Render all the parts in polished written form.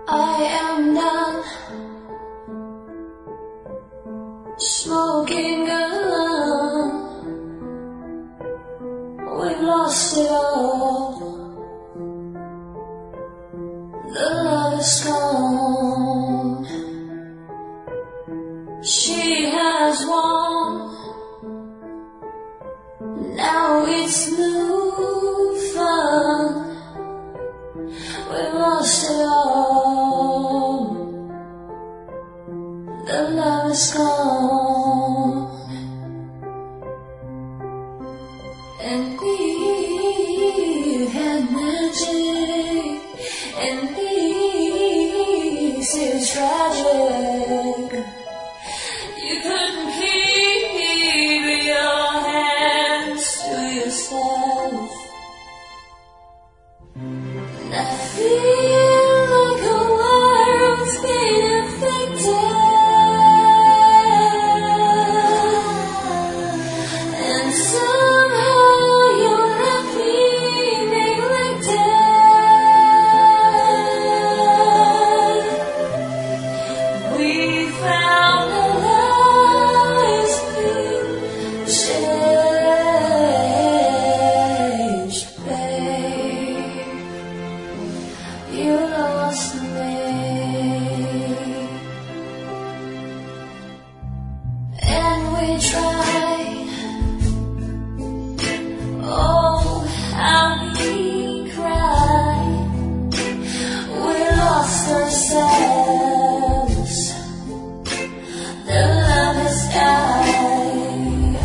I am done smoking alone. We've lost it all. The love is gone. She has won. Now it's no fun. We've lost it all. The love is gone. And we had magic, and this is tragic. You couldn't keep your hands to yourself. And I feel like a world's been infected, and somehow you left me neglected. We found a life's been changed, babe. You lost me, and we tried. Oh, how we cried. We lost ourselves. The love has died,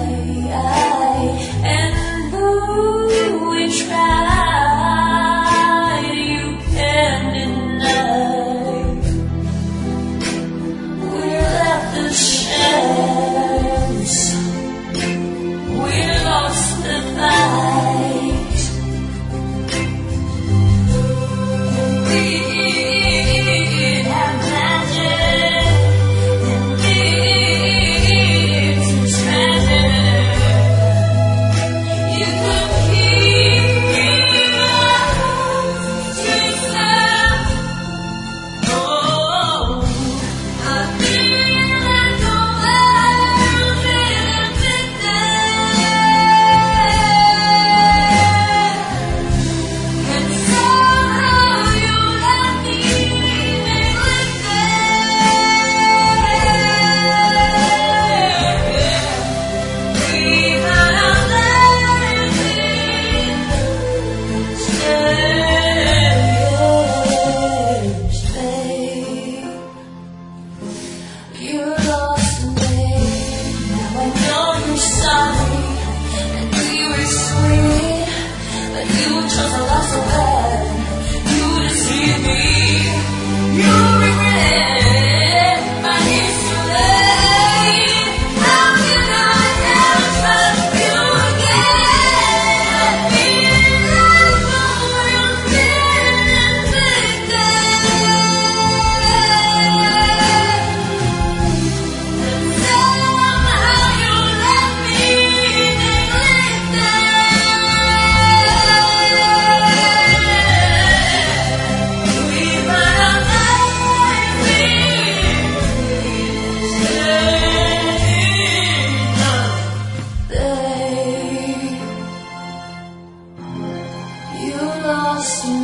and though we tried, you can't deny. We left the shells. We lost the fight. We have magic, and this is tragic. You could keep your hands to yourself. Oh, I feel like the world's been infected, and somehow you left me neglected. We had our lives changed, babe. You lost me. Now I know you're sorry, and we were sweet, but you chose a love so bad. You deceived me. You regret, but it's too late. How can I ever trust you again? I feel like the world's been infected, and somehow you left me neglected. We found our lives in babe. You lost me.